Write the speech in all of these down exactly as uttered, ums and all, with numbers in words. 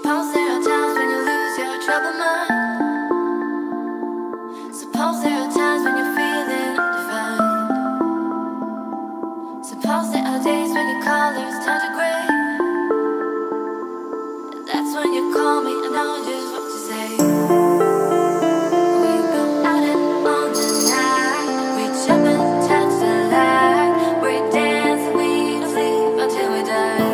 Suppose there are times when you lose your troubled mind. Suppose there are times when you're feeling undefined. Suppose there are days when your colors turn to gray. And that's when you call me, I know just what to say. We go out and on the night, reach up and touch the light. We dance and we don't sleep until we die.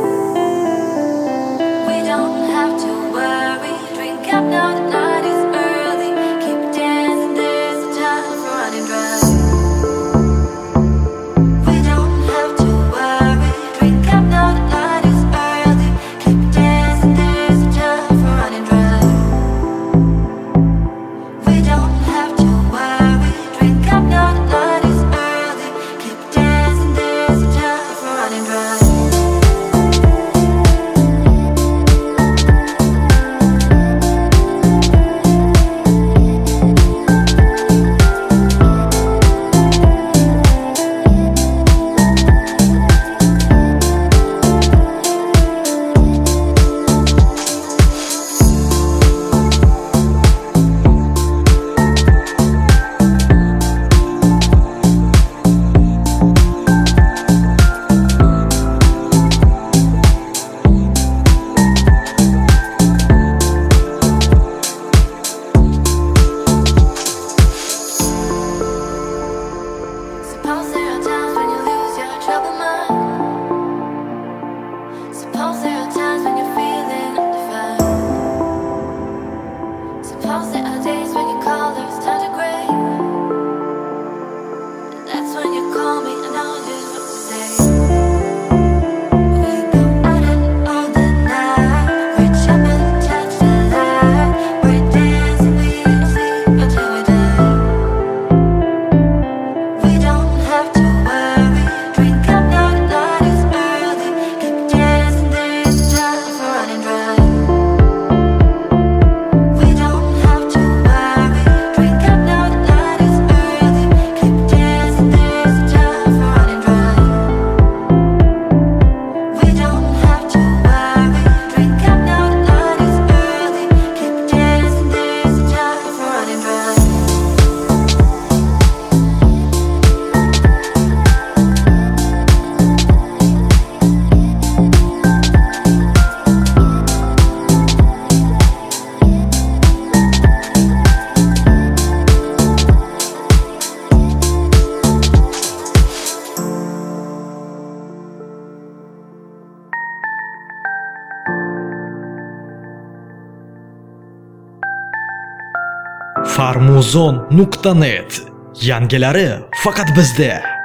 We don't have to worry, drink up now, the night is early. Keep dancing, there's a time for running dry. We don't have to worry, drink up now, the night is early. Keep dancing, there's a time for running dry. We don't have to worry, drink up now, the night is early. Keep dancing, there's a time for running dry. Suppose there are times when you lose your troubled mind. Suppose there are times when you're feeling undefined. Suppose there are days when your colors turn to gray. And that's when you call me, I know just what to say. We go out and on the night, reach up and touch the light. We dance and we don't sleep until we die. We don't have to worry, drink up now, the night is early. Keep dancing, there's a time for running dry. We don't have to worry, drink up now, the night is early. Keep dancing, there's a time for running dry. We don't have to worry, drink up now, the night is early. Keep dancing, there's a time for running dry. farmuzon nuqta net. Yangilari faqat bizda.